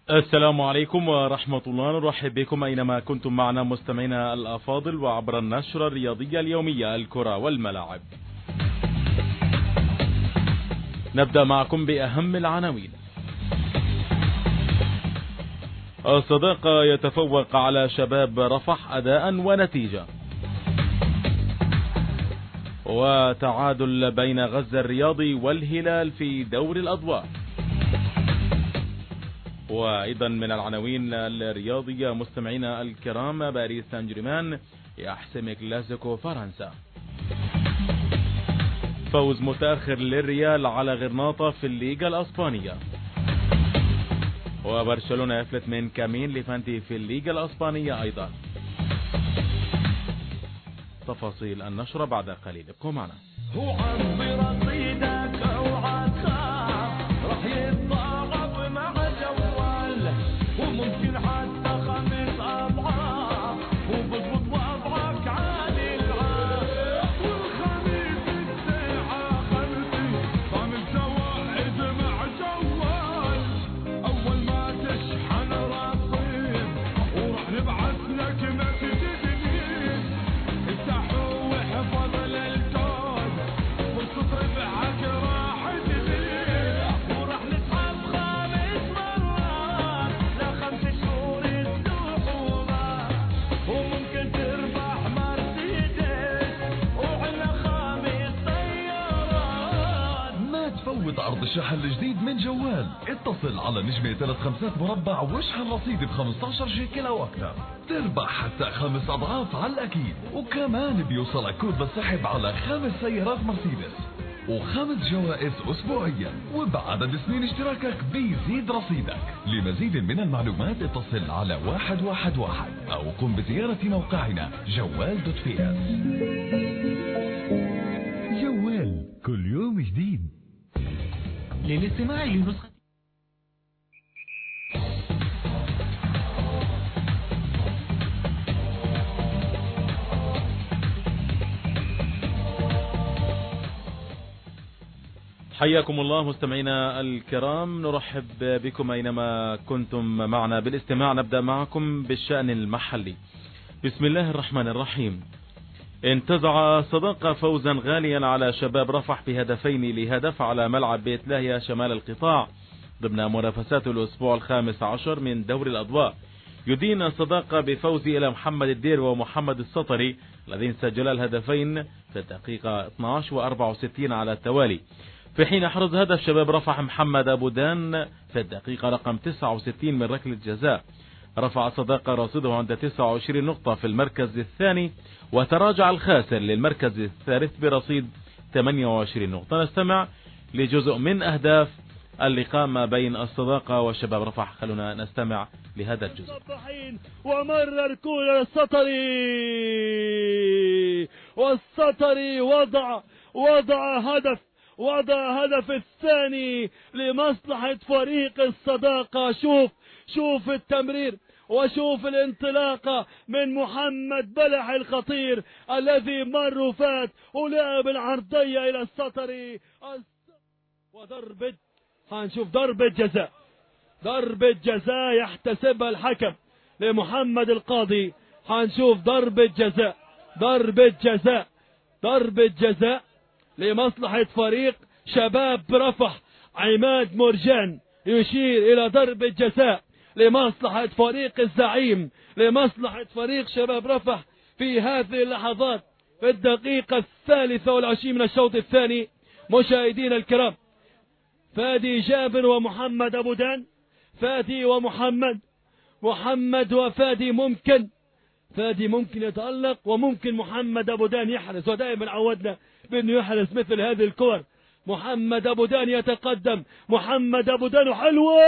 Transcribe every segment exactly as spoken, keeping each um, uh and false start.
السلام عليكم ورحمة الله. نرحب بكم أينما كنتم معنا مستمعينا الأفاضل وعبر النشرة الرياضية اليومية الكرة والملاعب. نبدأ معكم بأهم العناوين. الصداقة يتفوق على شباب رفح أداء ونتيجة. وتعادل بين غزة الرياضي والهلال في دور الأضواء. وأيضا من العناوين الرياضية مستمعينا الكرام، باريس سان جيرمان يحسم كلاسيكو فرنسا. فوز متأخر للريال على غرناطة في الليغا الأسبانية. وبرشلونة يفلت من كامين ليفانتي في الليغا الأسبانية أيضا. تفاصيل النشرة بعد قليل، ابقوا معنا. هو عم برصيدك اوعى تخاف، راح يتضارب مع جوال وممكن حتى خمس اضعاف، وبضبط وضعك عالي العاف. والخميس الساعة خمسة بعمل زواعد مع جوال، اول ما تشحن رصيد وراح نبعث لك مسج جديد. افتحوا واحفظ للكود فرصة ربحك راح تزيد، وراح نسحب خمس مرات لخمس شهور السحوبة، وممكن تربح مرسيدس وعلى خمس سيارات. ما تفوت عرض الشحن الجديد من جوال. اتصل على نجمة ثلاث خمسات مربع واشحن رصيد ب خمسطعش شيكل او اكثر، تربح حتى خمس اضعاف على الاكيد. وكمان بيوصلك كود للسحب على خمس سيارات مرسيدس وخمس جوائز اسبوعيا، وبعدد سنين اشتراكك بيزيد رصيدك. لمزيد من المعلومات اتصل على واحد واحد واحد او قم بزيارة موقعنا جوال دوت بي اس. جوال، كل يوم جديد. للاستماع لنسخة حياكم الله مستمعينا الكرام، نرحب بكم أينما كنتم معنا بالاستماع. نبدأ معكم بالشأن المحلي. بسم الله الرحمن الرحيم. انتزع صداقة فوزا غاليا على شباب رفح بهدفين لهدف على ملعب بيت لاهيا شمال القطاع ضمن منافسات الأسبوع الخامس عشر من دور الأضواء. يدين الصداقة بفوز إلى محمد الدير ومحمد السطري الذين سجلا الهدفين في الدقيقة اثنعش وأربعة وستين على التوالي، في حين حرز هدف شباب رفح محمد أبو دان في الدقيقة رقم تسعة وستين من ركلة جزاء. رفع الصداقة رصيده عند تسعة وعشرين نقطة في المركز الثاني، وتراجع الخاسر للمركز الثالث برصيد ثمانية وعشرين نقطة. نستمع لجزء من أهداف اللقاء ما بين الصداقة وشباب رفح. خلونا نستمع لهذا الجزء. ومرر كولر السطري، والسطري وضع وضع هدف وضع هدف الثاني لمصلحة فريق الصداقة. شوف شوف التمرير وشوف الانطلاقة من محمد بلح الخطير الذي مر وفات ولعب العرضية إلى السطري، وضربة هنشوف ضربة جزاء ضربة جزاء يحتسبها الحكم لمحمد القاضي. هنشوف ضربة جزاء ضربة جزاء ضربة جزاء لمصلحة فريق شباب رفح. عماد مرجان يشير إلى ضربة جزاء لمصلحة فريق الزعيم، لمصلحة فريق شباب رفح في هذه اللحظات في الدقيقة الثالثة والعشرين من الشوط الثاني. مشاهدين الكرام، فادي جابر ومحمد أبو دان، فادي ومحمد محمد وفادي، ممكن فادي ممكن يتألق وممكن محمد أبو دان يحرز، ودائما عودنا بأنه يحرز مثل هذه الكور. محمد أبو دان يتقدم، محمد أبو دان حلوة،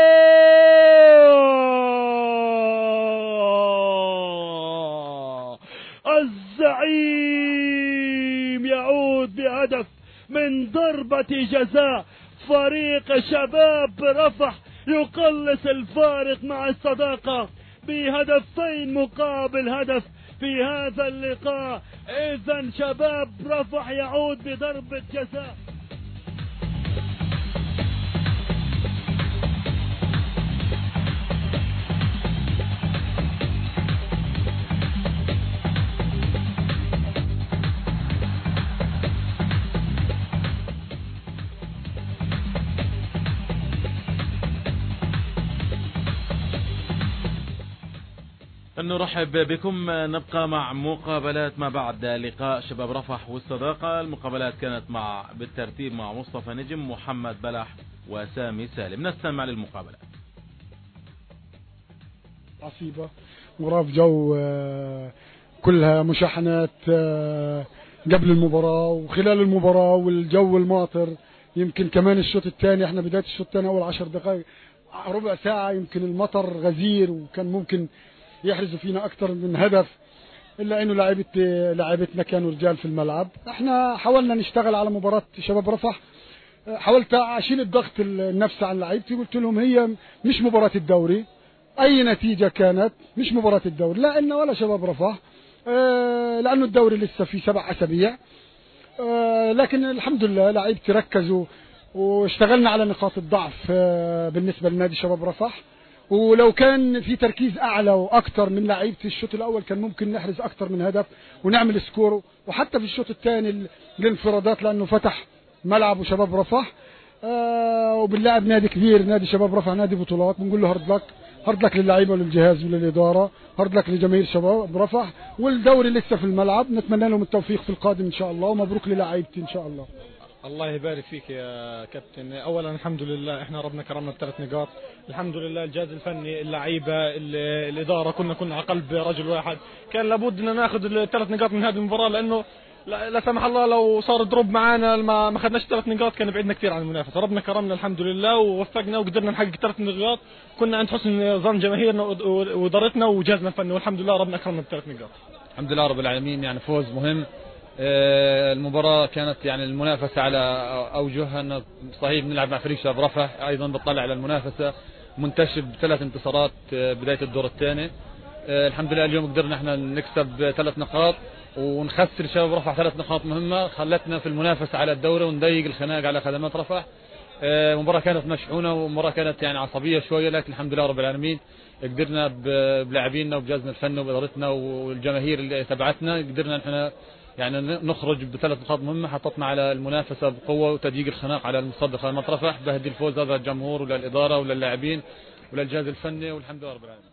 الزعيم يعود بهدف من ضربة جزاء. فريق شباب رفح يقلص الفارق مع الصداقة بهدفين مقابل هدف في هذا اللقاء. إذن شباب رفح يعود بضربة جزاء. نرحب بكم. نبقى مع مقابلات ما بعد لقاء شباب رفح والصداقة. المقابلات كانت مع بالترتيب مع مصطفى نجم، محمد بلح، وسامي سالم. نستمع للمقابلات. عصيبة مباراة في جو كلها مشاحنات قبل المباراة وخلال المباراة والجو الماطر. يمكن كمان الشوط الثاني، احنا بداية الشوط الثاني اول عشر دقائق ربع ساعة يمكن المطر غزير وكان ممكن يحرزوا فينا اكثر من هدف، الا انه لعيبه لعيبتنا كانوا رجال في الملعب. احنا حاولنا نشتغل على مباراة شباب رفح، حاولت اشيل الضغط النفسي عن لعيبتي، قلت لهم هي مش مباراة الدوري، اي نتيجة كانت مش مباراة الدوري، لا إلنا ولا شباب رفح، لانه الدوري لسه في سبع اسابيع. لكن الحمد لله لعيبتي ركزوا واشتغلنا على نقاط الضعف بالنسبة لنادي شباب رفح، ولو كان في تركيز اعلى واكثر من لعيبتي الشوط الاول كان ممكن نحرز اكثر من هدف ونعمل سكور. وحتى في الشوط الثاني الانفرادات لانه فتح ملعب شباب رفح، آه وبنلعب نادي كبير، نادي شباب رفح نادي بطولات، بنقول له هارد لك، هارد لك للعيبه وللجهاز وللاداره، هارد لك لجماهير شباب رفح، والدوري لسه في الملعب. نتمنى لهم التوفيق في القادم ان شاء الله، ومبروك للاعيبتي ان شاء الله. الله يبارك فيك يا كابتن. اولا الحمد لله احنا ربنا كرمنا بثلاث نقاط، الحمد لله. الجهاز الفني، اللعيبه، الاداره، كنا كنا على قلب رجل واحد. كان لابد ان ناخذ الثلاث نقاط من هذه المباراه، لانه لا, لا سمح الله لو صار دروب معانا ما ما خدناش ثلاث نقاط كان بعدنا كثير عن المنافسه. ربنا كرمنا الحمد لله ووفقنا وقدرنا نحقق ثلاث نقاط، كنا عند حسن ظن جماهيرنا وادارتنا وجهازنا الفني، والحمد لله ربنا كرمنا بثلاث نقاط. الحمد لله رب العالمين. يعني فوز مهم. المباراة كانت يعني المنافسة على أوجهها، أنه صحيح بنلعب مع فريق شباب رفح، أيضا بتطلع على المنافسة منتشر بثلاث انتصارات بداية الدور الثاني. الحمد لله اليوم قدرنا احنا نكسب ثلاث نقاط ونخسر شباب رفح ثلاث نقاط مهمة خلتنا في المنافسة على الدوري ونضيق الخناق على خدمات رفح. المباراة كانت مشحونة ومباراة كانت يعني عصبية شوية، لكن الحمد لله رب العالمين قدرنا بلاعبيننا وبجهازنا الفني وبإدارتنا والجماهير اللي تبعتنا قدرنا احنا يعني نخرج بثلاث نقاط مهمة حطتنا على المنافسة بقوة وتضييق الخناق على المتصدر خدمات رفح. بهدي الفوز هذا الجمهور وللإدارة وللاعبين وللجهاز الفني، والحمد لله رب العالمين.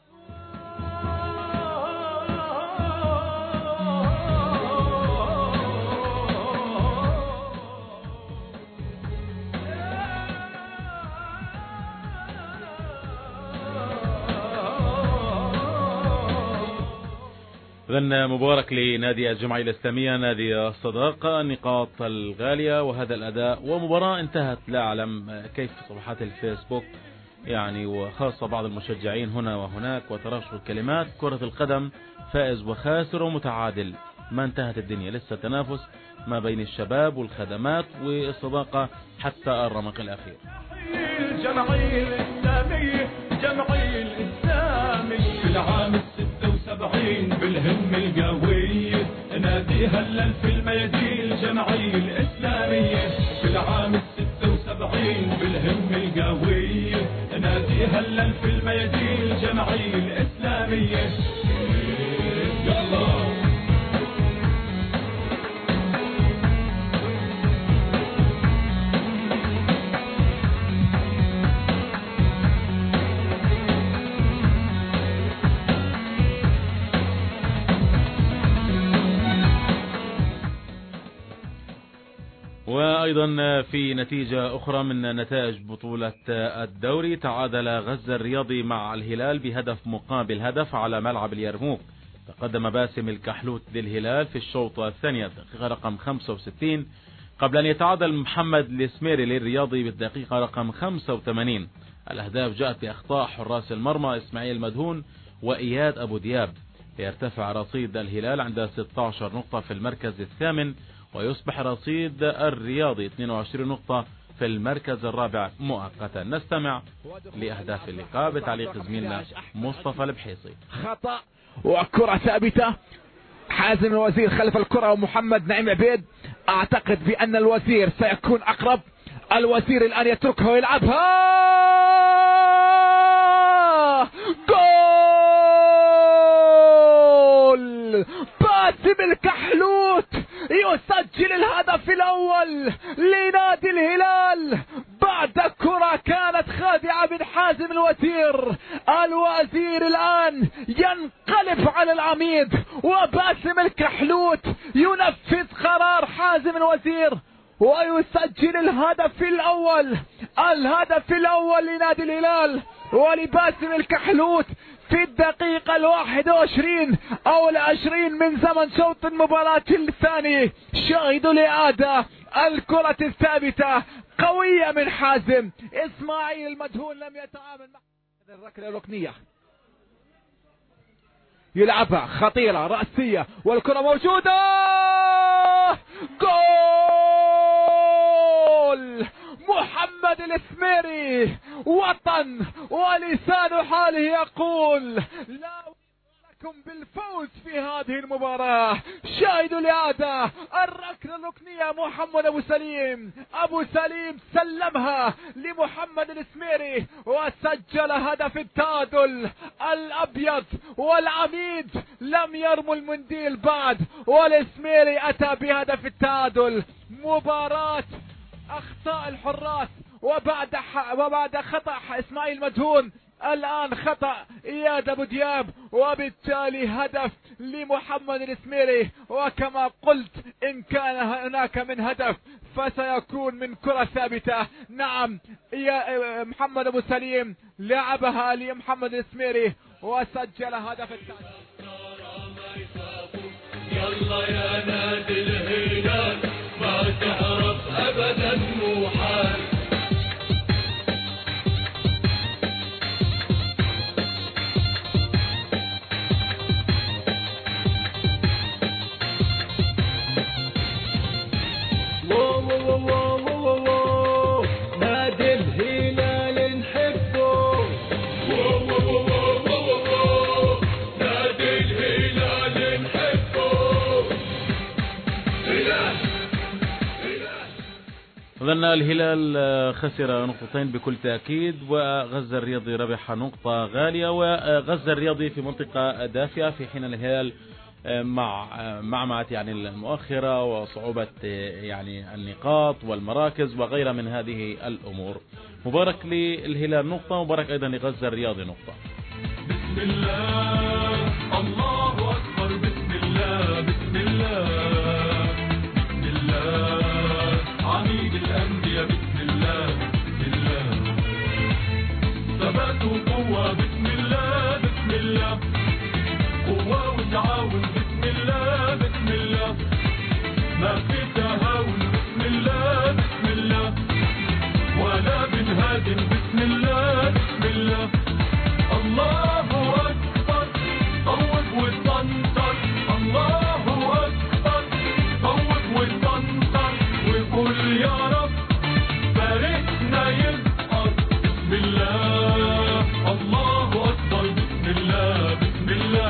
إذن مبارك لنادي الجمعية الإسلامية نادي الصداقة، النقاط الغالية وهذا الأداء، ومباراة انتهت لا أعلم كيف صفحات الفيسبوك يعني، وخاصة بعض المشجعين هنا وهناك وتراشق الكلمات. كرة القدم فائز وخاسر ومتعادل، ما انتهت الدنيا، لسه تنافس ما بين الشباب والخدمات والصداقة حتى الرمق الأخير. الجمعية الإسلامية الجمعية الإسلامية في العام الستة وسبعين بالهم القوية نادي هلل في الميادين. الجمعية الإسلامية في العام الستة وسبعين بالهم القوية نادي هلل في الميادين. الجمعية الإسلامية يلا وأيضا في نتيجة أخرى من نتائج بطولة الدوري، تعادل غزة الرياضي مع الهلال بهدف مقابل هدف على ملعب اليرموك. تقدم باسم الكحلوت للهلال في الشوط الثاني الدقيقة رقم خمسة وستين قبل أن يتعادل محمد الإسميري للرياضي بالدقيقة رقم خمسة وثمانين. الأهداف جاءت بأخطاء حراس المرمى إسماعيل مدهون وإياد أبو دياب، ليرتفع رصيد الهلال عند ستة عشر نقطة في المركز الثامن، ويصبح رصيد الرياضي اثنين وعشرين نقطة في المركز الرابع مؤقتا. نستمع لأهداف اللقاء بتعليق زميلنا مصطفى البحيصي. خطأ وكرة ثابتة، حازم الوزير خلف الكرة ومحمد نعيم عبيد. اعتقد بأن الوزير سيكون اقرب، الوزير الان يتركها ويلعبها جول. باسم الكحلوت يسجل الهدف الاول لنادي الهلال بعد كرة الكرة كانت خادعة من حازم الوزير. الوزير الآن ينقلب على العميد، وباسم الكحلوت ينفذ قرار حازم الوزير ويسجل الهدف الأول. الهدف الأول لنادي الهلال ولباسم الكحلوت في الدقيقة الواحد وعشرين أو العشرين من زمن شوط المباراة الثاني. شاهدوا لإعادة الكرة الثابتة قوية من حازم. إسماعيل المدهون لم يتعامل مع الركلة الركنية، يلعبها خطيرة رأسية والكرة موجودة. جول محمد الإسميري. وطن ولسان حاله يقول لا لكم بالفوز في هذه المباراة. شاهدوا الإعادة الركلة الركنية. محمد أبو سليم أبو سليم سلمها لمحمد الإسميري وسجل هدف التعادل. الأبيض والعميد لم يرموا المنديل بعد، والإسميري أتى بهدف التعادل. مباراة أخطاء الحراس وبعد ح... وبعد خطأ إسماعيل مدهون الآن خطأ إياد أبو دياب، وبالتالي هدف لمحمد الإسميري. وكما قلت إن كان هناك من هدف فسيكون من كرة ثابتة. نعم يا محمد أبو سليم لعبها لمحمد الإسميري وسجل هدف التعادل. يلا يا نادي الهلال ما تعرف أبدا محال. نادي الهلال نحبه، نادي الهلال نحبه. إذن الهلال خسر نقطتين بكل تأكيد، وغزة الرياضي ربح نقطة غالية، وغزة الرياضي في منطقة دافئة، في حين الهلال مع معمعة يعني المؤخرة وصعوبة يعني النقاط والمراكز وغيرها من هذه الأمور. مبارك للهلال نقطة، مبارك أيضا لغزة الرياضي نقطة. بسم الله الله أكبر، بسم الله بسم الله بسم الله عميد الأنبياء، بسم الله بسم الله ثبات وقوة، بسم الله بسم الله قوة وتعاون، بسم الله بسم الله ما في تهاون، بسم الله بسم الله ولا بنهادم، بسم الله بسم الله. الله أكبر طوق وطنطر، الله أكبر طوق وطنطر وقول يا رب باركنا يسقط. بسم الله الله أكبر، بسم الله بسم الله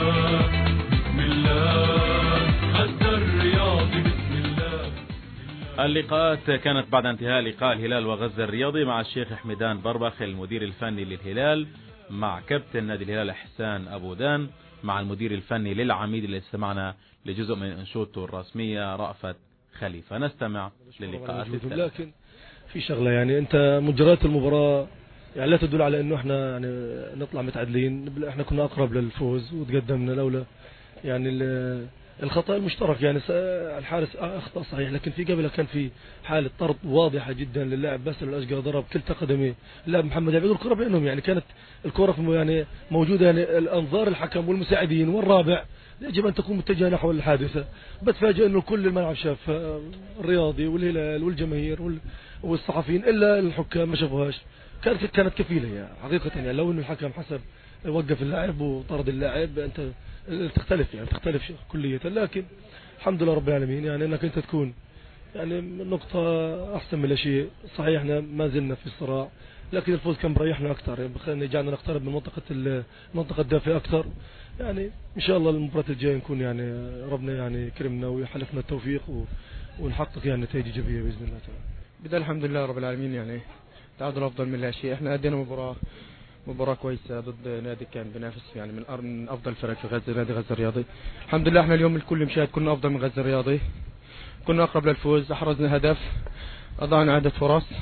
بسم الله غزة الرياضي، بسم الله. اللقاءات كانت بعد انتهاء لقاء الهلال وغزة الرياضي مع الشيخ حميدان بربخ المدير الفني للهلال، مع كابتن نادي الهلال إحسان أبو دان، مع المدير الفني للعميد اللي استمعنا لجزء من انشودته الرسمية رأفت خليفة. نستمع للقاءات الثلاث. لكن في شغلة يعني أنت مجريات المباراة يعني لا تدل على أنه احنا يعني نطلع متعادلين، احنا كنا أقرب للفوز وتقدمنا لولا يعني الخطأ المشترك. يعني الحارس أخطأ صحيح، لكن في قبله كان في حالة طرد واضحة جدا للاعب باسل الأشقى، ضرب كلتا قدميه اللاعب محمد عبيد والكرة بينهم، يعني كانت الكرة يعني موجودة، يعني الأنظار الحكم والمساعدين والرابع يجب أن تكون متجهة نحو الحادثة. بتفاجئ أنه كل الملعب شاف، الرياضي والهلال والجماهير والصحفيين، إلا الحكام ما شافوهاش. كانت كانت كفيلة يعني حقيقة، يعني لو أنه الحكم حسب وقف اللاعب وطرد اللاعب أنت تختلف يعني تختلف كلية. لكن الحمد لله رب العالمين يعني انك انت تكون يعني نقطة احسن من شيء. صحيح احنا ما زلنا في الصراع، لكن الفوز كان مريحنا اكثر، يعني بخلينا جعلنا نقترب من منطقة المنطقة الدافئة اكثر. يعني ان شاء الله المباراة الجاية نكون يعني ربنا يعني كرمنا ويحلفنا التوفيق ونحقق يعني نتائج ايجابية باذن الله تعالى. بدأ الحمد لله رب العالمين، يعني تعادل افضل من لا شيء. احنا ادينا مباراة مباراة كويسة ضد نادي كان بينافس يعني من أفضل الفرق في غزة، نادي غزة الرياضي. الحمد لله احنا اليوم الكل مشاهد كنا أفضل من غزة الرياضي، كنا أقرب للفوز، أحرزنا هدف، أضعنا عدة فرص،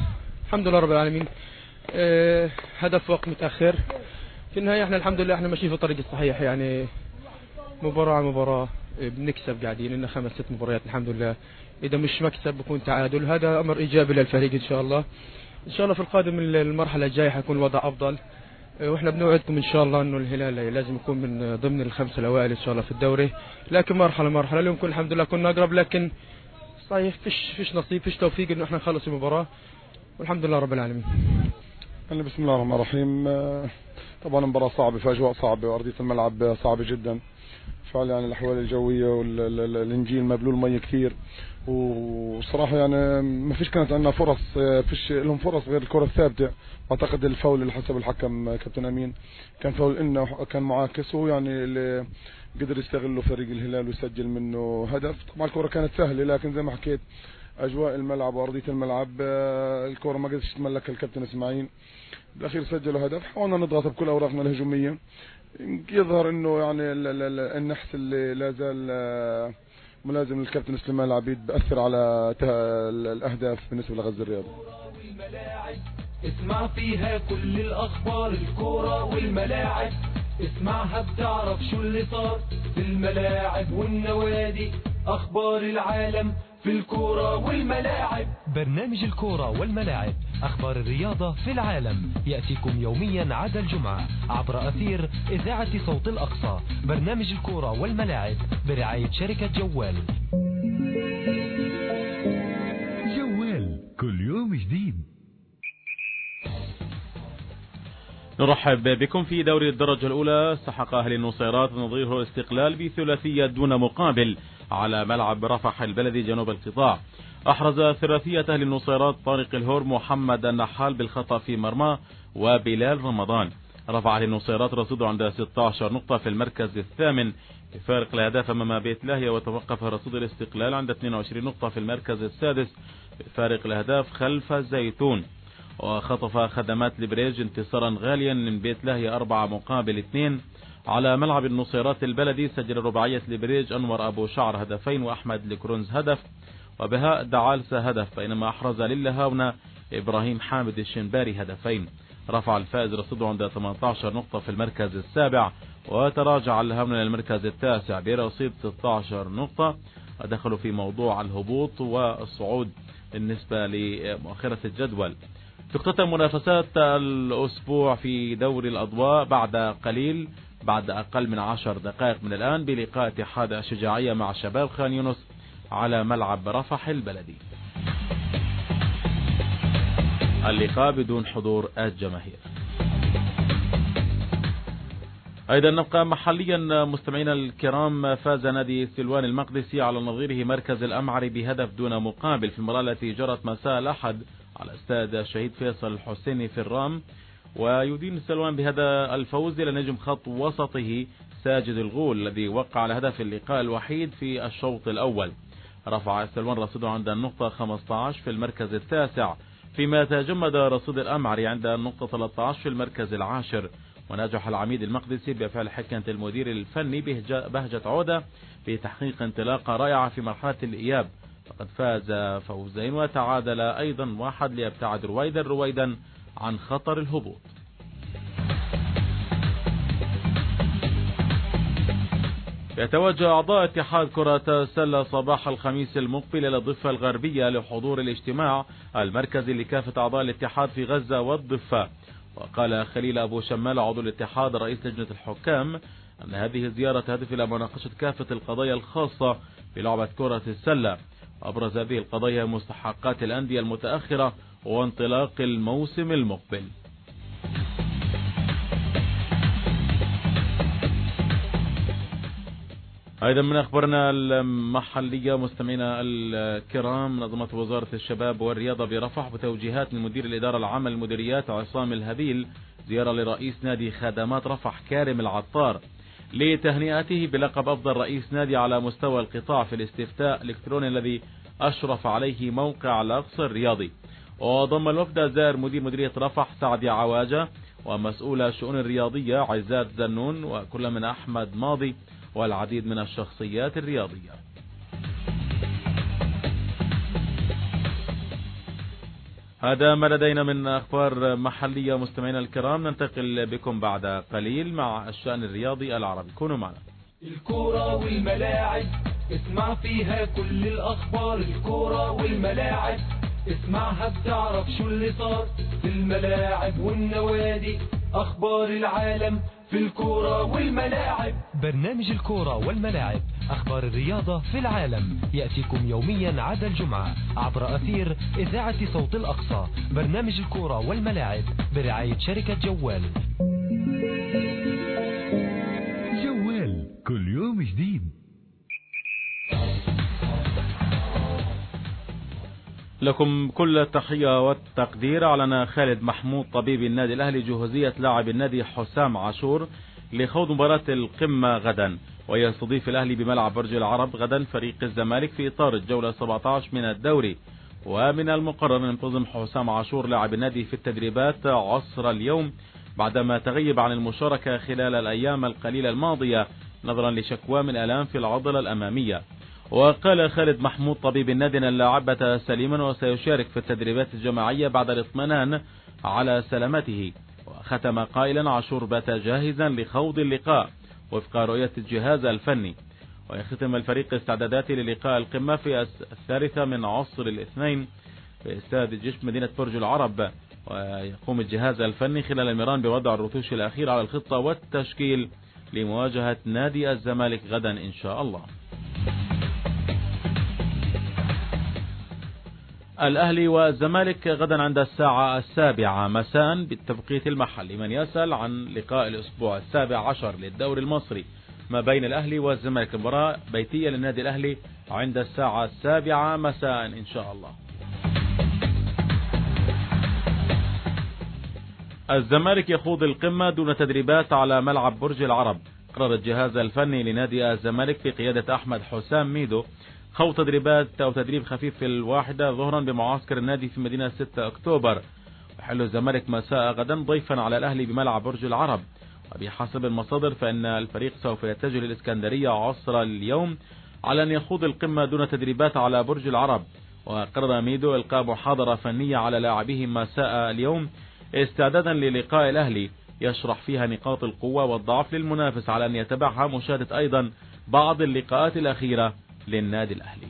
الحمد لله رب العالمين. أه هدف وقت متأخر. في النهاية احنا الحمد لله احنا ماشيين في الطريق الصحيح، يعني مباراة على مباراة بنكسب، قاعدين لنا خمس ست مباريات الحمد لله. إذا مش مكسب بكون تعادل، هذا أمر إيجابي للفريق إن شاء الله. إن شاء الله في القادم المرحلة الجاية حيكون الوضع أفضل، واحنا بنوعدكم ان شاء الله انه الهلال لازم يكون من ضمن الخمسه الاوائل ان شاء الله في الدوري، لكن مرحله مرحله. اليوم كل الحمد لله كنا اقرب، لكن صحيح فيش فيش نصيب، فيش توفيق انه احنا نخلص المباراه، والحمد لله رب العالمين. يعني بسم الله الرحمن الرحيم. طبعا مباراه صعبه في اجواء صعبه، وارضيه الملعب صعبه جدا فعلا، يعني الاحوال الجويه والانجيل مبلول مي كثير، وصراحه يعني ما فيش كانت عندنا فرص، فيش لهم فرص غير الكره الثابته. اعتقد الفاول اللي حسب الحكم كابتن امين كان فاول انه كان معاكس، ويعني اللي قدر يستغله فريق الهلال ويسجل منه هدف. طبعا الكره كانت سهله، لكن زي ما حكيت اجواء الملعب وارضيه الملعب الكره ما قدرش تملكها الكابتن اسماعيل، بالاخير سجلوا هدف. حاولنا نضغط بكل اوراقنا الهجوميه، يظهر انه يعني النحس اللي لا زال ملازم للكابتن سليمان العبيد بأثر على الاهداف بالنسبه لغزة الرياض. اسمع فيها كل الاخبار، الكوره والملاعب اسمعها بتعرف شو اللي صار في الملاعب والنوادي، اخبار العالم في الكوره والملاعب. برنامج الكوره والملاعب، اخبار الرياضه في العالم، ياتيكم يوميا عدا الجمعه عبر اثير اذاعه صوت الاقصى. برنامج الكوره والملاعب برعايه شركه جوال. جوال كل يوم جديد. نرحب بكم في دوري الدرجة الأولى. استحق أهلي النصيرات نظيره الاستقلال بثلاثية دون مقابل على ملعب رفح البلدي جنوب القطاع. أحرز ثلاثية أهلي النصيرات طارق الهور محمد النحال بالخطأ في مرمى وبلال رمضان. رفع أهلي النصيرات رصيده عند ستة عشر نقطة في المركز الثامن بفارق الأهداف أمام بيت لاهيا، وتوقف رصيد الاستقلال عند اثنين وعشرين نقطة في المركز السادس بفارق الأهداف خلف الزيتون. وخطف خدمات البريج انتصارا غاليا من بيت لاهيا أربعة مقابل اثنين على ملعب النصيرات البلدي. سجل رباعية البريج أنور أبو شعر هدفين وأحمد الكرونز هدف وبهاء دعالسة هدف، بينما أحرز للهاونة إبراهيم حامد الشنباري هدفين. رفع الفائز رصيده عند ثمانية عشر نقطة في المركز السابع، وتراجع الهاونة للمركز التاسع برصيد ستة عشر نقطة، ودخلوا في موضوع الهبوط والصعود بالنسبة لمؤخرة الجدول. تختتم منافسات الأسبوع في دوري الأضواء بعد قليل، بعد أقل من عشر دقائق من الآن، بلقاء اتحاد الشجاعية مع شباب خان يونس على ملعب رفح البلدي. اللقاء بدون حضور الجماهير. أيضا نبقى محليا مستمعينا الكرام. فاز نادي سلوان المقدسي على نظيره مركز الأمعري بهدف دون مقابل في المباراة التي جرت مساء الأحد على استاد الشهيد فيصل الحسيني في الرام. ويدين سلوان بهذا الفوز إلى نجم خط وسطه ساجد الغول الذي وقع على هدف اللقاء الوحيد في الشوط الأول. رفع سلوان رصيده عند النقطة خمسة عشر في المركز التاسع، فيما تجمد رصيد الأمعري عند النقطة ثلاثة عشر في المركز العاشر. ونجح العميد المقدسي بفعل حكمة المدير الفني بهجة عودة بتحقيق انطلاقة رائعة في مرحلة الإياب، فقد فاز فوزين وتعادل أيضا واحد ليبتعد رويدا رويدا عن خطر الهبوط. يتوجه أعضاء اتحاد كرة السلة صباح الخميس المقبل إلى الضفة الغربية لحضور الاجتماع المركزي لكافة أعضاء الاتحاد في غزة والضفة. وقال خليل أبو شمال عضو الاتحاد رئيس لجنة الحكام أن هذه الزيارة تهدف إلى مناقشة كافة القضايا الخاصة بلعبة كرة السلة. أبرز هذه القضايا مستحقات الأندية المتأخرة وانطلاق الموسم المقبل. أيضا من أخبارنا المحلية مستمعينا الكرام، نظمت وزارة الشباب والرياضة برفح بتوجيهات من مدير الإدارة العامة للمديريات عصام الهبيل زيارة لرئيس نادي خدمات رفح كارم العطار لتهنئته بلقب أفضل رئيس نادي على مستوى القطاع في الاستفتاء الإلكتروني الذي أشرف عليه موقع الأقصى الرياضي. وضم الوفد زائر مدير مديرية رفح سعد عواجة ومسؤول الشؤون الرياضية عزات زنون وكل من أحمد ماضي والعديد من الشخصيات الرياضية. هذا ما لدينا من أخبار محلية. مستمعينا الكرام، ننتقل بكم بعد قليل مع الشأن الرياضي العربي. كونوا معنا. الكورة والملاعب اسمع فيها كل الأخبار. الكورة والملاعب اسمعها بتعرف شو اللي صار في الملاعب والنوادي. أخبار العالم في الكورة والملاعب. برنامج الكورة والملاعب، أخبار الرياضة في العالم، يأتيكم يوميا عدا الجمعة عبر أثير إذاعة صوت الأقصى. برنامج الكورة والملاعب برعاية شركة جوال. جوال، كل يوم جديد. لكم كل التحية والتقدير. أعلن خالد محمود طبيب النادي الأهلي جهوزية لاعب النادي حسام عاشور لخوض مباراة القمة غدا، ويستضيف الأهلي بملعب برج العرب غدا فريق الزمالك في إطار الجولة سبعة عشر من الدوري. ومن المقرر أن ينتظم حسام عاشور لاعب النادي في التدريبات عصر اليوم بعدما تغيب عن المشاركة خلال الأيام القليلة الماضية نظرا لشكوى من آلام في العضلة الأمامية. وقال خالد محمود طبيب النادي أن اللاعب بات سليما وسيشارك في التدريبات الجماعية بعد الاطمئنان على سلامته. وختم قائلا: عاشور بات جاهزا لخوض اللقاء وفق رؤية الجهاز الفني. ويختم الفريق استعداداته للقاء القمة في الثالثة من عصر الاثنين في استاد جيش مدينة برج العرب. ويقوم الجهاز الفني خلال المران بوضع الرتوش الأخير على الخطة والتشكيل لمواجهة نادي الزمالك غدا إن شاء الله. الأهلي والزمالك غدا عند الساعة السابعة مساء بالتوقيت المحلي. من يسأل عن لقاء الأسبوع السابع عشر للدوري المصري ما بين الأهلي والزمالك، مباراة بيتية للنادي الأهلي عند الساعة السابعة مساء إن شاء الله. الزمالك يخوض القمة دون تدريبات على ملعب برج العرب. قرر الجهاز الفني لنادي الزمالك بقيادة أحمد حسام ميدو خوض تدريبات أو تدريب خفيف في الواحدة ظهرا بمعسكر النادي في مدينة ستة أكتوبر. ويحل الزمالك مساء غدا ضيفا على الأهلي بملعب برج العرب. وبحسب المصادر فإن الفريق سوف يتجه للإسكندرية عصر اليوم على أن يخوض القمة دون تدريبات على برج العرب. وقرر ميدو إلقاء محاضرة فنية على لاعبيه مساء اليوم استعدادا للقاء الأهلي يشرح فيها نقاط القوة والضعف للمنافس، على أن يتبعها مشاهدة أيضا بعض اللقاءات الأخيرة للنادي الأهلي.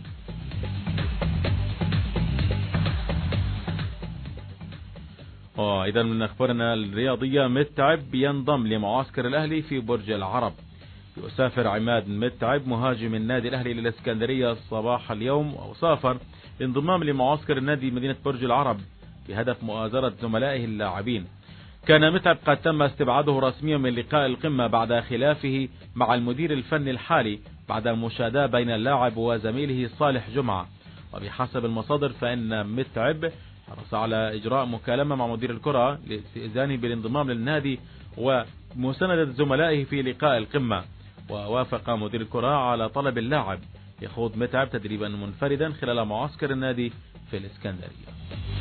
وإذا من أخبارنا الرياضية، متعب ينضم لمعسكر الأهلي في برج العرب. يسافر عماد متعب مهاجم النادي الأهلي للإسكندرية صباح اليوم، وسافر لانضمام لمعسكر النادي مدينة برج العرب بهدف مؤازرة زملائه اللاعبين. كان متعب قد تم استبعاده رسميا من لقاء القمة بعد خلافه مع المدير الفني الحالي بعد المشادة بين اللاعب وزميله صالح جمعة. وبحسب المصادر فإن متعب حرص على إجراء مكالمة مع مدير الكرة لاستئذانه بالانضمام للنادي ومساندة زملائه في لقاء القمة. ووافق مدير الكرة على طلب اللاعب يخوض متعب تدريبا منفردا خلال معسكر النادي في الإسكندرية.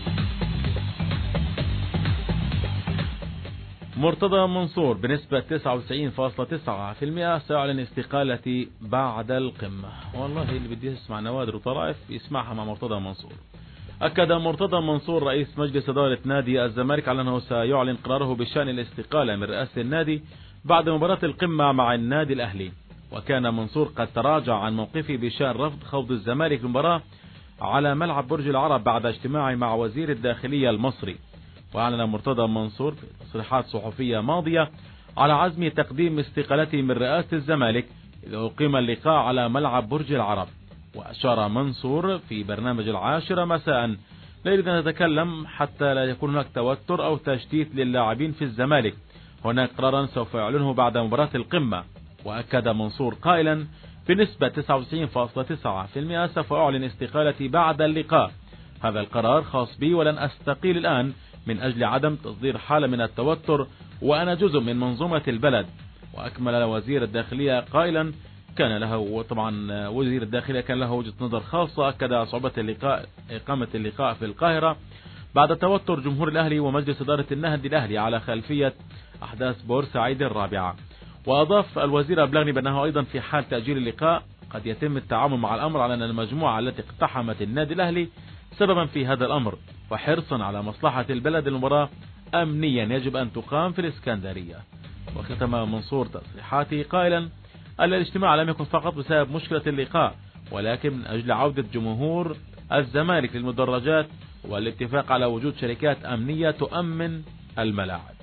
مرتضى منصور بنسبة تسعة وتسعين فاصلة تسعة بالمئة سيعلن استقالتي بعد القمة. والله اللي بدي يسمع نوادر وطرائف يسمعها مع مرتضى منصور. أكد مرتضى منصور رئيس مجلس إدارة نادي الزمالك على أنه سيعلن قراره بشأن الاستقالة من رئاسة النادي بعد مباراة القمة مع النادي الأهلي. وكان منصور قد تراجع عن موقفه بشأن رفض خوض الزمالك المباراة على ملعب برج العرب بعد اجتماعه مع وزير الداخلية المصري. وأعلن مرتضى منصور في تصريحات صحفية ماضية على عزم تقديم استقالته من رئاسة الزمالك إذا أقيم اللقاء على ملعب برج العرب. وأشار منصور في برنامج العاشرة مساء: لا يريد أن نتكلم حتى لا يكون هناك توتر أو تشتيت للاعبين في الزمالك، هناك قرارا سوف يعلنه بعد مباراة القمة. وأكد منصور قائلا: بنسبة تسعة وتسعين فاصلة تسعة بالمئة سوف أعلن استقالتي بعد اللقاء. هذا القرار خاص بي ولن أستقيل الآن من أجل عدم تصدير حالة من التوتر، وأنا جزء من منظومة البلد. وأكمل وزير الداخلية قائلا: كان له طبعا وزير الداخلية كان له وجهة نظر خاصة، أكد صعوبة اللقاء إقامة اللقاء في القاهرة بعد توتر جمهور الأهلي ومجلس إدارة النادي الأهلي على خلفية أحداث بورسعيد الرابعة. وأضاف الوزير أبلغني بأنه أيضا في حال تأجيل اللقاء قد يتم التعامل مع الأمر على أن المجموعة التي اقتحمت النادي الأهلي سببا في هذا الأمر، وحرصا على مصلحة البلد المباراة أمنيا يجب أن تقام في الإسكندرية. وختم منصور تصريحاته قائلا أن الاجتماع لم يكن فقط بسبب مشكلة اللقاء ولكن من أجل عودة جمهور الزمالك للمدرجات والاتفاق على وجود شركات أمنية تؤمن الملاعب.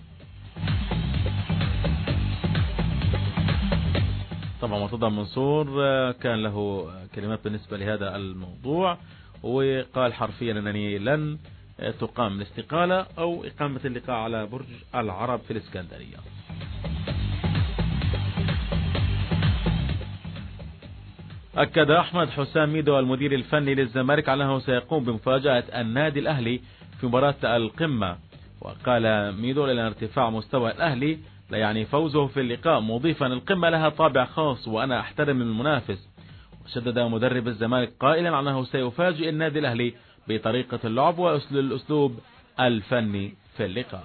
طبعا مرتضى منصور كان له كلمات بالنسبة لهذا الموضوع وقال حرفيا أنني لن تقام الاستقالة أو إقامة اللقاء على برج العرب في الإسكندرية. أكد أحمد حسام ميدو المدير الفني للزمالك على أنه سيقوم بمفاجأة النادي الأهلي في مباراة القمة. وقال ميدو لأن ارتفاع مستوى الأهلي لا يعني فوزه في اللقاء، مضيفا القمة لها طابع خاص وأنا أحترم المنافس. وشدد مدرب الزمالك قائلا أنه سيفاجئ النادي الأهلي بطريقة اللعب والأسلوب الفني في اللقاء.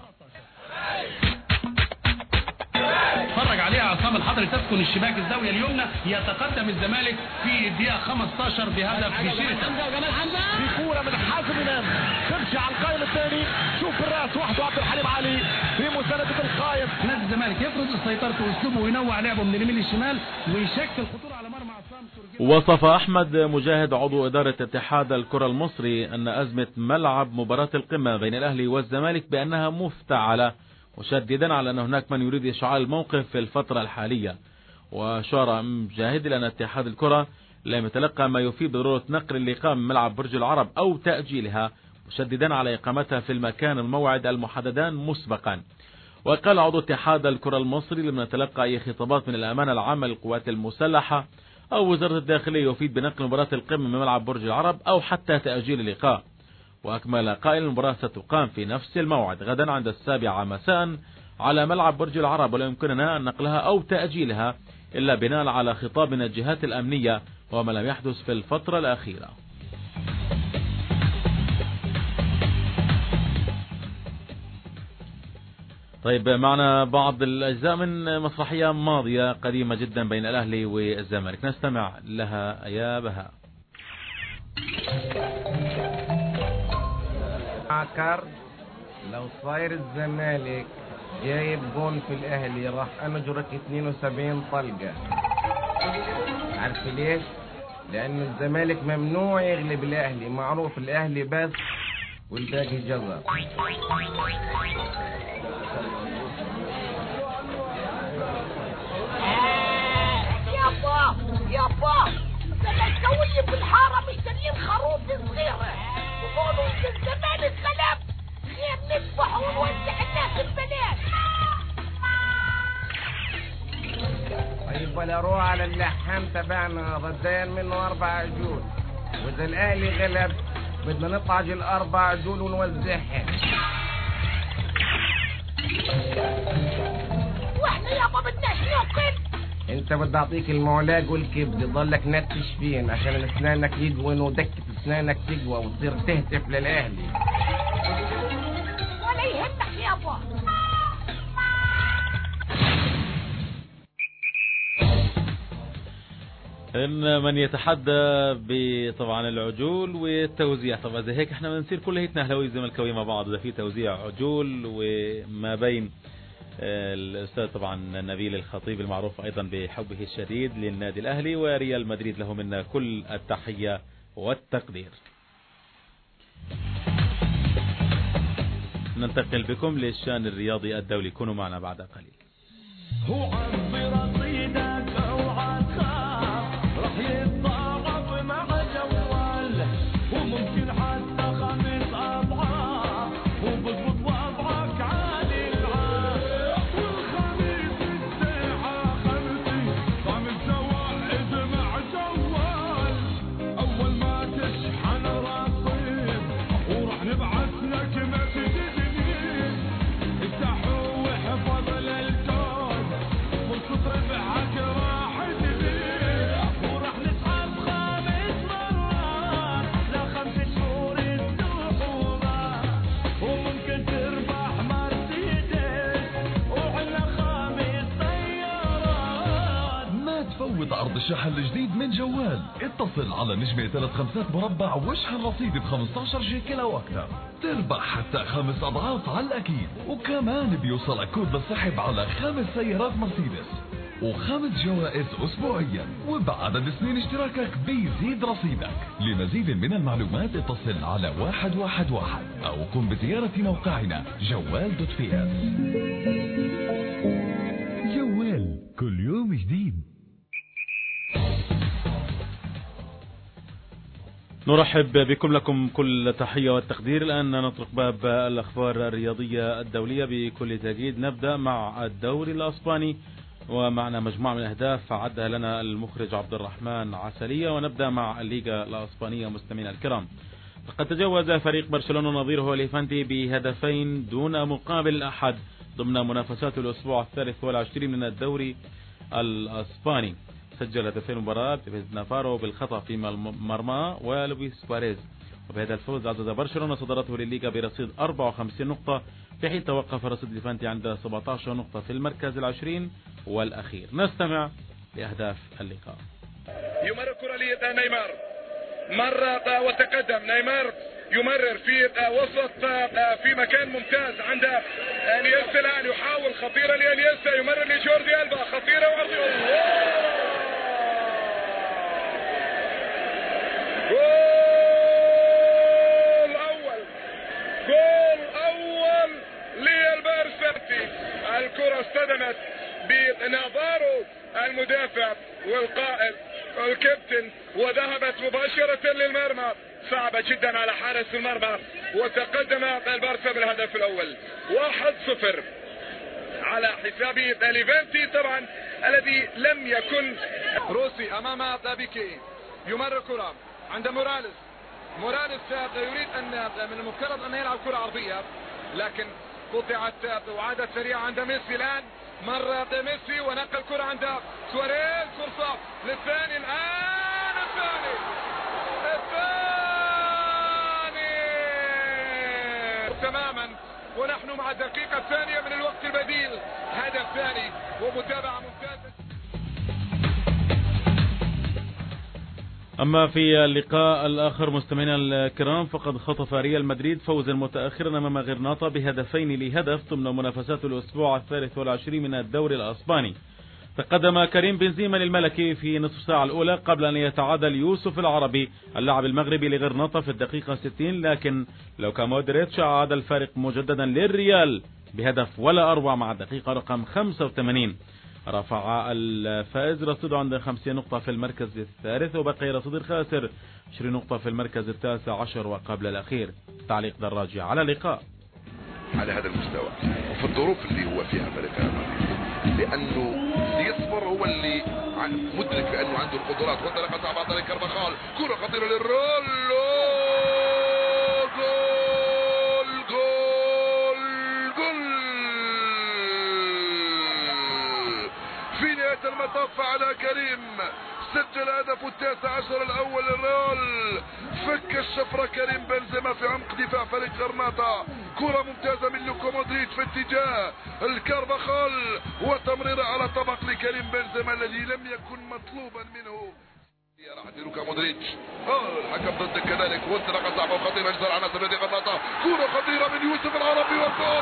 اتفرج عليها عصام الحضري تسكن الشباك الزاويه اليمنى، يتقدم الزمالك في الدقيقه خمسة عشر بهدف بشيرة. بكوره من حازم امام تمشي على القائم الثاني، شوف الراس وحده عبد الحليم علي في مسانده القائم. نادي الزمالك يفرض سيطرته واسلوبه وينوع لعبه من اليمين للشمال ويشكل خطوره على مرمى عصام. وصف أحمد مجاهد عضو إدارة اتحاد الكرة المصري أن أزمة ملعب مباراة القمة بين الأهلي والزمالك بأنها مفتعلة، مشددا على أن هناك من يريد إشعال الموقف في الفترة الحالية. وأشار مجاهد إلى أن اتحاد الكرة لم يتلقى ما يفيد بضرورة نقل اللقاء من ملعب برج العرب أو تأجيلها، مشددا على إقامتها في المكان الموعد المحددان مسبقا. وقال عضو اتحاد الكرة المصري لم نتلقى أي خطابات من الأمانة العامة للقوات المسلحة أو وزارة الداخلية يفيد بنقل مباراة القمة من ملعب برج العرب أو حتى تأجيل اللقاء. وأكمل قائل المباراة ستقام في نفس الموعد غدا عند السابعة مساء على ملعب برج العرب، ولا يمكننا أن نقلها أو تأجيلها إلا بناء على خطاب من الجهات الأمنية وما لم يحدث في الفترة الأخيرة. طيب معنا بعض الأجزاء من مسرحية ماضية قديمة جدا بين الأهلي والزمالك، نستمع لها يا بهاء. عكر لو صاير الزمالك جايب جون في الاهلي راح انجرك اثنين وسبعين طلقة. عارف ليش؟ لان الزمالك ممنوع يغلب الاهلي، معروف الاهلي بس والباقي جزر. يابا يابا الزملكاوية في الحارة مستنيين خروف صغيرة وقولوا ان الزمالك غلب غير نذبح ونوزع الناس البنات. طيب ولا روح على اللحام تبعنا ردان منه اربع عجول، واذا الاهلي غلب بدنا نطعج الاربع عجول ونوزعهم. واحنا يابا بدناش ناكل. انت بدي اعطيك المعلاق والكبد يضلك نتش فين عشان اسنانك يقون ودكة اسنانك تقوى وتصير تهتف للاهلي. ولا يهمك يابا. إن من يتحدى بطبعا العجول والتوزيع، طبعا زي هيك احنا بنصير كليتنا اهلاوي زملكاوي مع بعض، اذا في توزيع عجول وما بين الأستاذ طبعا نبيل الخطيب المعروف أيضا بحبه الشديد للنادي الأهلي وريال مدريد، له منا كل التحية والتقدير. ننتقل بكم للشأن الرياضي الدولي، كونوا معنا بعد قليل. هو عبر رصيدك اوعى تخاف راح يتضاعف مع جوال وممكن حتى خمس اضعاف وبضبط وضعك عالي العال. والخميس الساعة خمسة طعم الزواعد مع جوال، اول ما تشحن رصيد وراح نبعث لك مسج جديد، افتحوا واحفظ للجود فرصة ربح عرض الشحن الجديد من جوال. اتصل على نجمة ثلاث خمسات مربع واشحن رصيد ب خمسة عشر جيجا واكثر، تربح حتى خمس اضعاف على الاكيد، وكمان بيوصلك كود للسحب على خمس سيارات مرسيدس وخمس جوائز اسبوعيا، وبعدد سنين اشتراكك بيزيد رصيدك. لمزيد من المعلومات اتصل على واحد واحد واحد او قم بزيارة موقعنا جوال دوت في اس. جوال، كل يوم جديد. نرحب بكم، لكم كل تحية والتقدير. الآن نطرق باب الأخبار الرياضية الدولية بكل تأكيد. نبدأ مع الدوري الأسباني ومعنا مجموعة من الأهداف عدها لنا المخرج عبد الرحمن عسلية. ونبدأ مع الليغا الأسبانية مستمعينا الكرام. فقد تجاوز فريق برشلونة نظيره ليفانتي بهدفين دون مقابل أحد ضمن منافسات الأسبوع الثالث والعشرين من الدوري الأسباني. سجل هدفين مباراة نافارو بالخطأ في مرمى ولويس سواريز. وبهذا الفوز عزز برشلونة صدرته للليغا برصيد أربعة وخمسين نقطة، في حين توقف رصيد ليفانتي عند سبعة عشر نقطة في المركز العشرين والأخير. نستمع لأهداف اللقاء. يمرر كرة لنيمار، مرة وتقدم نيمار، يمرر في وسط في مكان ممتاز عند انيستا. الان يحاول خطيرة لانيستا، يمرر لجوردي ألبا، خطيرة وعرضية. جول اول، جول اول للبارسا. الكرة اصطدمت بنافارو المدافع والقائد والكابتن وذهبت مباشرة للمرمى. صعبة جدا على حارس المرمى، وتقدم البارسا بالهدف الاول واحد صفر على حساب ليفانتي طبعا الذي لم يكن. روسي امام بيكي، يمرر كرة عند موراليس. موراليس يريد ان من المفترض ان يلعب كرة عرضية، لكن قطعت وعادت سريعة عند ميسي. الان مر ميسي ونقل كرة عند سواريز، فرصة للثاني. الان الثاني الثاني تماما، ونحن مع الدقيقة الثانية من الوقت البديل. هدف ثاني ومتابعة ممتازة. أما في اللقاء الآخر مستمعينا الكرام، فقد خطف ريال مدريد فوزا متأخرا أمام غرناطة بهدفين لهدف ضمن منافسات الأسبوع الثالث والعشرين من الدوري الأسباني. تقدم كريم بنزيما الملكي في نصف ساعة الأولى قبل أن يتعادل يوسف العربي اللاعب المغربي لغرناطة في الدقيقة ستين، لكن لوكا مودريتش عاد الفارق مجددا للريال بهدف ولا أروع مع الدقيقة رقم خمسة وثمانين. رفع الفائز رصيده عند خمسين نقطة في المركز الثالث، وبقي رصيد الخاسر عشرين نقطة في المركز التاسع عشر وقبل الأخير. تعليق دراجي على اللقاء. على هذا المستوى وفي الظروف اللي هو فيها فريق مدريد، لأنه اللي يصبر هو اللي مدرك بأنه عنده القدرات. وانطلقت صعبة عن طريق كارفاخال، كرة خطيرة للرول، جول جول جول في نهاية المطاف على كريم. سجل هدفه التاسع عشر الاول الرول، فك الشفرة كريم بنزيما في عمق دفاع فريق غرناطة. كرة ممتازة من لوكا مودريتش في اتجاه الكارفاخال، وتمريرة على طبق لكريم بنزيما الذي لم يكن مطلوبا منه. راح لوكا مودريتش، الحكم ضد كذلك. وانطلاقة صعبة وخطيرة يجزر عناصر نادي غرناطة، كرة خطيرة من يوسف العربي وجول.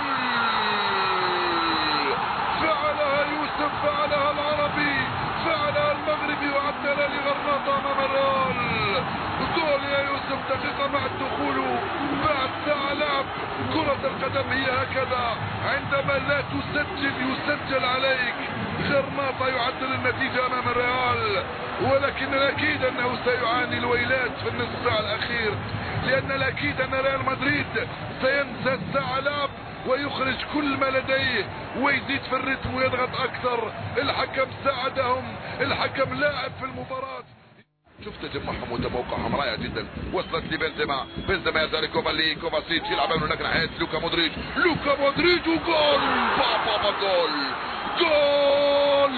فعلها يوسف، فعلها العربي، فعلها المغربي، وعدلها لغرناطة امام الرول. جول يا يوسف، دقيقة مع الدخول بعد ساعة لعب. كرة القدم هي هكذا، عندما لا تسجل يسجل عليك. غرناطة يعدل النتيجة امام الريال، ولكن الاكيد انه سيعاني الويلات في النصف ساعة الاخير، لان الاكيد ان ريال مدريد سينسى الساعة لعب ويخرج كل ما لديه ويزيد في الرتم ويضغط اكثر. الحكم ساعدهم، الحكم لاعب في المباراة. شفت تجمعهم وتموقعهم رائع جدا. وصلت لبنزيما، بنزيما يزال كوفالي، كوفاسيتش يلعب من هناك ناحية لوكا مودريتش، لوكا مودريتش وجول. بابا بابا جول جول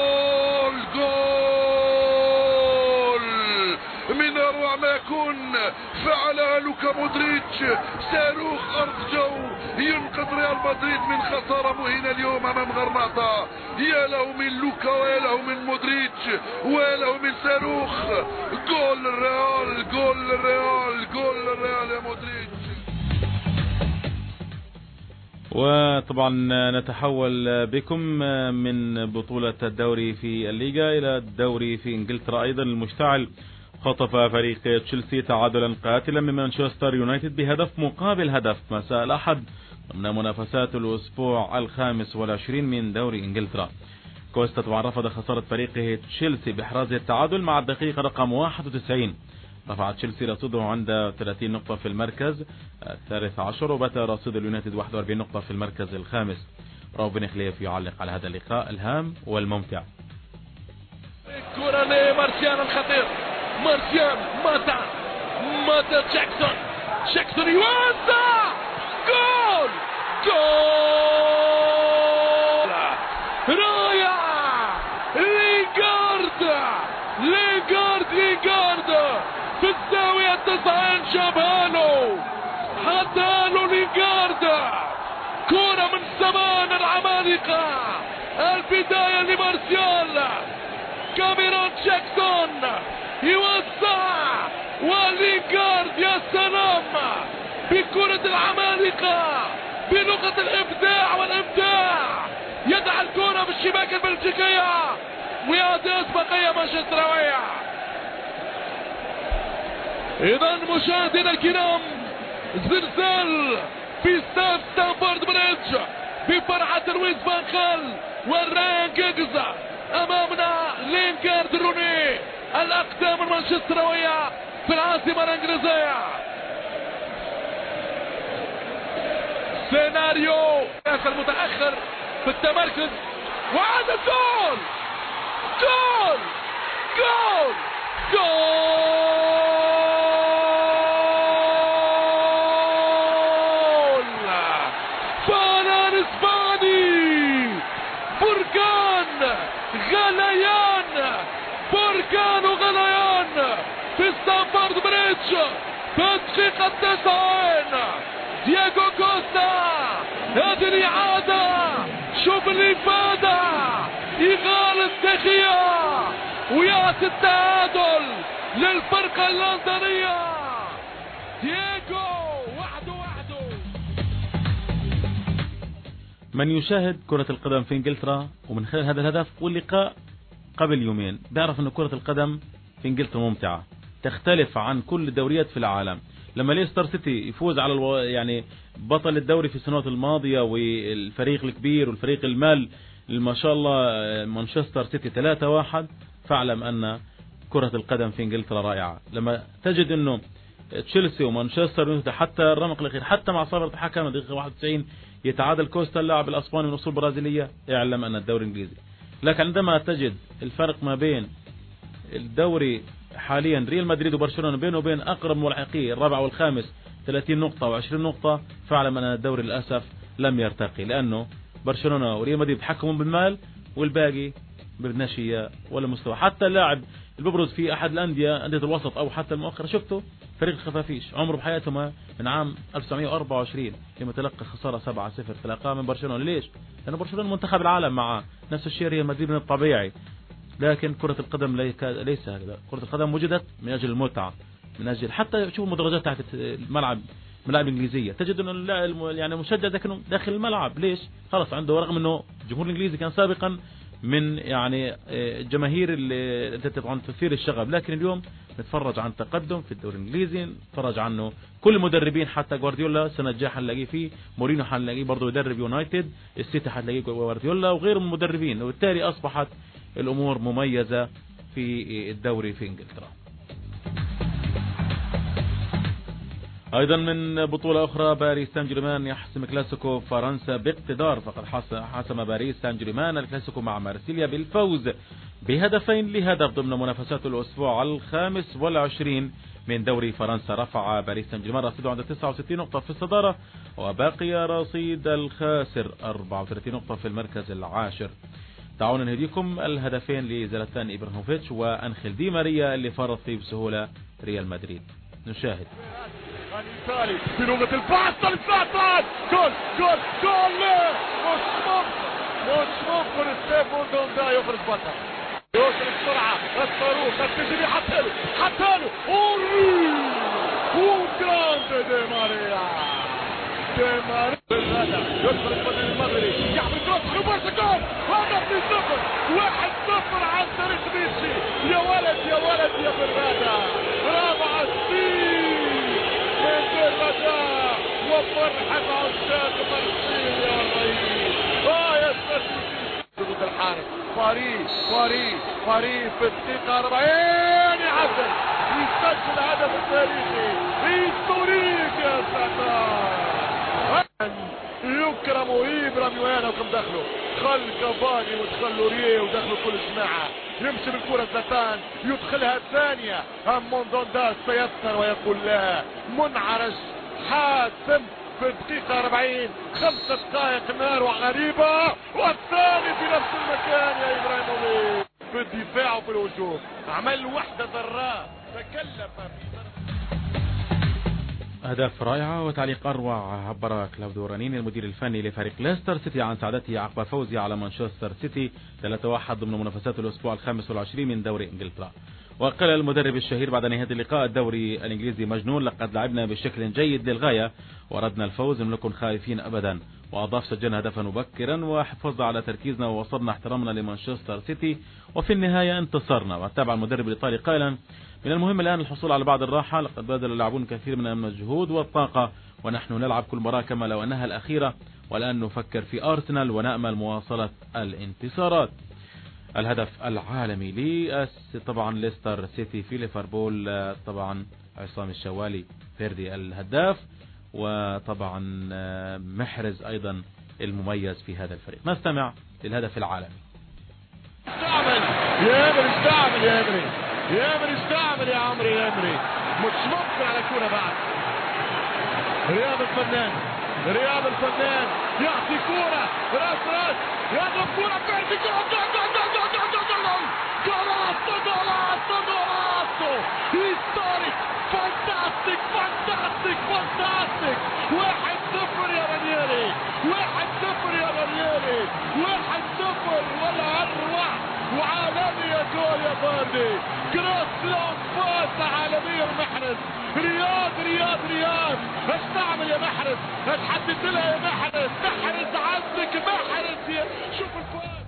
جول جول من اروع ما يكون فعلها لوكا مودريتش، صاروخ أرض جو ينقذ ريال مدريد من خسارة مهينة اليوم أمام غرناطة. يا له من لوكا ويا له من مودريتش ويا له من صاروخ. جول الريال، جول الريال، جول الريال يا مودريتش. وطبعا نتحول بكم من بطولة الدوري في الليغا إلى الدوري في إنجلترا أيضا المشتعل. خطف فريق تشيلسي تعادلا قاتلا من مانشستر يونايتد بهدف مقابل هدف مساء الأحد ضمن منافسات الأسبوع الخامس والعشرين من دوري إنجلترا. كوستا طبعا رفض خسارة فريقه تشيلسي بإحراز التعادل مع الدقيقة رقم واحد وتسعين. رفع تشيلسي رصيده عند ثلاثين نقطة في المركز الثالث عشر، وبات رصيد اليونايتد واحد وأربعين نقطة في المركز الخامس. روبن خليف يعلق على هذا اللقاء الهام والممتع. الكرة لمارسيال الخطير، مارسيال ماتا ماتا جاكسون، جاكسون يوزع جول جول رائع. لينغارد لينغارد لينغارد في الزاوية التسعين شابهالو، حطالو لينغارد كرة من زمان العمالقة. البداية لمارسيال، كاميرون جاكسون يوزع ولينغارد يا سلام بكرة العمالقة بلغة الإبداع والإبداع، يدعى الكرة بالشباك البلجيكية ويعطي أسبقية مانشستراوية. إذا مشاهدينا الكرام، زلزال في استاد ستانفورد بريدج بفرحة لويس فان خال والراين جيجز. أمامنا لينغارد روني الأقدام المانشستراوية في العاصمة الإنجليزية. سيناريو المتأخر في التمركز وعاد الجول جول جول جول فنان اسباني، بركان غليان، بركان وغليان في ستانفورد بريدج في الدقيقة التسعين. دياغو كوستا، هذه الإعادة، شوف الإفادة، إغالة دخية ويأتي التعادل للفرقة اللندنية. دياغو وحده وحده. من يشاهد كرة القدم في انجلترا ومن خلال هذا الهدف واللقاء قبل يومين بيعرف ان كرة القدم في انجلترا ممتعة، تختلف عن كل الدوريات في العالم. لما ليستر سيتي يفوز على الو... يعني بطل الدوري في السنوات الماضية والفريق الكبير والفريق المال ما شاء الله مانشستر سيتي ثلاثة واحد، فاعلم ان كرة القدم في انجلترا رائعة. لما تجد انه تشيلسي ومانشستر حتى الرمق الاخير حتى مع صافرة حكم دقيقة واحد وتسعين يتعادل كوستا اللاعب الاسباني من اصول برازيلية، اعلم ان الدوري الانجليزي. لكن عندما تجد الفرق ما بين الدوري حاليا ريال مدريد وبرشلونة بينه وبين اقرب ملحقيه الرابع والخامس ثلاثين نقطة وعشرين نقطة، فاعلم ان الدوري للاسف لم يرتقي، لانه برشلونة وريال مدريد بيتحكمون بالمال والباقي بالنشية ولا مستوى. حتى اللاعب اللي بيبرز في احد الانديه انديه الوسط او حتى المؤخره شفته فريق الخفافيش عمره بحياته ما من عام ألف وتسعمئة وأربعة وعشرين لما تلقى خساره سبعة صفر تلقاها من برشلونه. ليش؟ لانه برشلونه منتخب العالم مع نفس الشيء ريال مدريد من الطبيعي. لكن كرة القدم ليس هكذا، كرة القدم وجدت من اجل المتعه، من اجل حتى شوف المدرجات تحت الملعب الملاعب الانجليزيه تجد انه يعني مشجع داخل الملعب. ليش؟ خلاص عنده، رغم انه الجمهور الانجليزي كان سابقا من يعني الجماهير اللي طبعا تثير الشغب، لكن اليوم نتفرج عن تقدم في الدوري الانجليزي، نتفرج عنه كل المدربين، حتى جوارديولا السنه الجايه حنلاقيه فيه، مورينو حنلاقيه برضه يدرب يونايتد، السيتي حنلاقيه جوارديولا وغيره من المدربين، وبالتالي اصبحت الامور مميزه في الدوري في انجلترا. ايضا من بطولة اخرى باريس سان جيرمان يحسم كلاسيكو فرنسا باقتدار، فقد حسم باريس سان جيرمان الكلاسيكو مع مارسيليا بالفوز بهدفين لهدف ضمن منافسات الاسبوع الخامس والعشرين من دوري فرنسا. رفع باريس سان جيرمان رصيده عند تسعة وستين نقطة في الصدارة، وباقي رصيد الخاسر أربعة وثلاثين نقطة في المركز العاشر. تعالوا نهديكم الهدفين لزلاتان إبراهيموفيتش وأنخيل دي ماريا اللي فرط فيه بسهولة ريال مدريد. نشاهد. الثاني في لغة الباص لزلاتان، جول جول جول مش ممكن مش ممكن ستيفون دوندا يخرج بطل، يوصل بسرعة الصاروخ التجري حتى له حتى له اوري وجراند دي ماريا دي ماريا بالهدف يدخل البدن المغربي يعمل كروس خبرت جول هدف من صفر واحد صفر عن طريق ميسي. يا ولد يا ولد يا برادة رابعة سين من برادة وفرحة عشاق مرسيل يا رئيس. اه يا سيدي ضد الحارس باريس باريس باريس في الدقيقة أربعين يعدل يسجل الهدف التاريخي هيستوريك يا ساتار. يكرم ويبرم وين وكم دخلوا خل كافاني ودخل لوريه ودخلوا كل جماعة يمشي بالكرة زلاتان يدخلها الثانية أمون دونداس سيسر ويقول لا منعرج حاسم في الدقيقة أربعين خمسة دقائق نار وغريبة والثاني في نفس المكان يا إبراهيموفيتش في الدفاع وفي الهجوم عمل وحدة ذراء تكلف في أهداف رائعة وتعليق أروع عبر كلاوديو رانيني المدير الفني لفريق ليستر سيتي عن سعادته عقب فوزه على مانشستر سيتي ثلاثة واحد ضمن منافسات الأسبوع الخامس والعشرين من دوري إنجلترا. وقال المدرب الشهير بعد نهاية اللقاء الدوري الإنجليزي مجنون لقد لعبنا بشكل جيد للغاية وأردنا الفوز لم نكن خائفين أبدا. وأضاف سجلنا هدفا مبكرا وحفظنا على تركيزنا ووصلنا احترامنا لمانشستر سيتي وفي النهاية انتصرنا. وتابع المدرب الإيطالي قائلا من المهم الآن الحصول على بعض الراحة لقد بذل اللاعبون كثير من المجهود والطاقة ونحن نلعب كل مباراة كما لو أنها الأخيرة والآن نفكر في أرسنال ونأمل مواصلة الانتصارات. الهدف العالمي لي طبعا ليستر سيتي في ليفربول طبعا عصام الشوالي فيردي الهداف وطبعا محرز أيضا المميز في هذا الفريق. نستمع للهدف العالمي. استعمل يا امري استعمل يا امري يا امري استعمل يا عمري يا امري مش ممكن على كورة بعد. رياض الفنان رياض الفنان يعطي كورة راس راس يضرب كورة فيردي جول جول جول جول جول جول جول جول جولاتو جولاتو جولاتو هيستوريك فانتاستيك فانتاستيك فانتاستيك واحد صفر يا رانييري واحد صفر يا رانييري واحد صفر ولا أروع وعالمي يا جول يا باردي كروس لون باس عالمية المحرز. رياض رياض رياض استعمل يا محرز اتحدث لها يا محرز محرز عندك محرز يا شوف الفوز.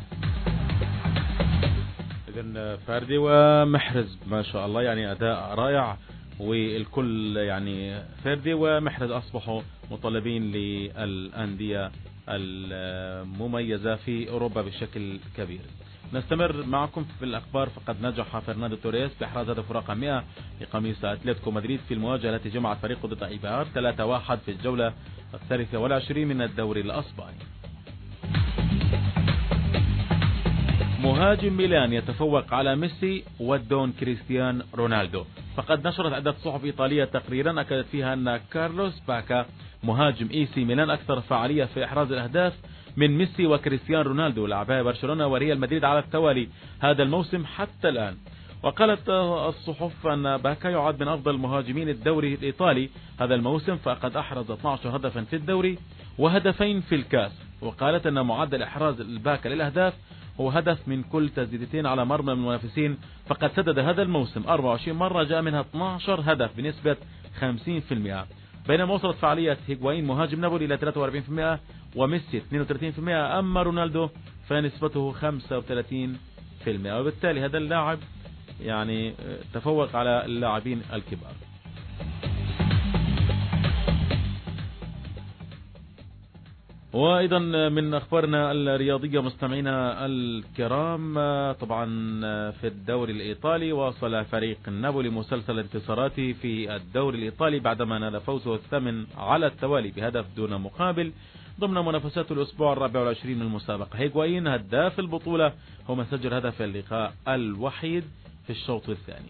إذن فاردي ومحرز ما شاء الله يعني أداء رائع والكل يعني فاردي ومحرز أصبحوا مطالبين للأندية المميزة في أوروبا بشكل كبير. نستمر معكم في الأخبار. فقد نجح فرناندو توريس بإحراز هدف رقم مئة لقميص أتلتيكو مدريد في المواجهة التي جمعت فريقه ضد إيبار ثلاثة واحد في الجولة الثالثة والعشرين من الدوري الأسباني. مهاجم ميلان يتفوق على ميسي والدون كريستيان رونالدو. فقد نشرت عدة صحف إيطالية تقريرا أكدت فيها أن كارلوس باكا مهاجم اي سي ميلان أكثر فعالية في إحراز الأهداف من ميسي وكريستيان رونالدو لاعبي برشلونة وريال مدريد على التوالي هذا الموسم حتى الآن. وقالت الصحف أن باكا يعد من أفضل مهاجمين الدوري الإيطالي هذا الموسم فقد أحرز اثني عشر هدفا في الدوري وهدفين في الكاس. وقالت أن معدل إحراز الباكا للأهداف هو هدف من كل تسديدتين على مرمى المنافسين فقد سدد هذا الموسم أربعة وعشرين مرة جاء منها اثني عشر هدف بنسبة خمسين بالمئة. بينما وصلت فعالية هيغوايين مهاجم نابولي إلى ثلاثة وأربعين بالمئة وميسي اثنين وثلاثين بالمئة أما رونالدو فنسبته خمسة وثلاثين بالمئة. وبالتالي هذا اللاعب يعني تفوق على اللاعبين الكبار. وأيضا من أخبارنا الرياضية مستمعينا الكرام طبعا في الدوري الإيطالي واصل فريق نابولي مسلسل انتصاراته في الدوري الإيطالي بعدما نال فوزه الثامن على التوالي بهدف دون مقابل ضمن منافسات الأسبوع الرابع والعشرين من المسابقة. هيغوايين هداف البطولة هو من سجل هدف اللقاء الوحيد في الشوط الثاني.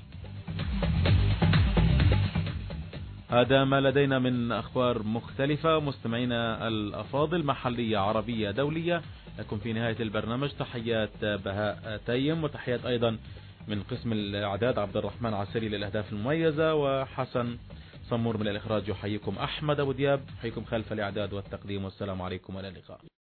هذا ما لدينا من أخبار مختلفة مستمعينا الأفاضل محلية عربية دولية. لكم في نهاية البرنامج تحيات بهاء تيم وتحيات أيضا من قسم الإعداد عبد الرحمن عسيري للأهداف المميزة، وحسن صمور من الإخراج. يحييكم أحمد أبو دياب، يحييكم خلف الإعداد والتقديم، والسلام عليكم وإلى اللقاء.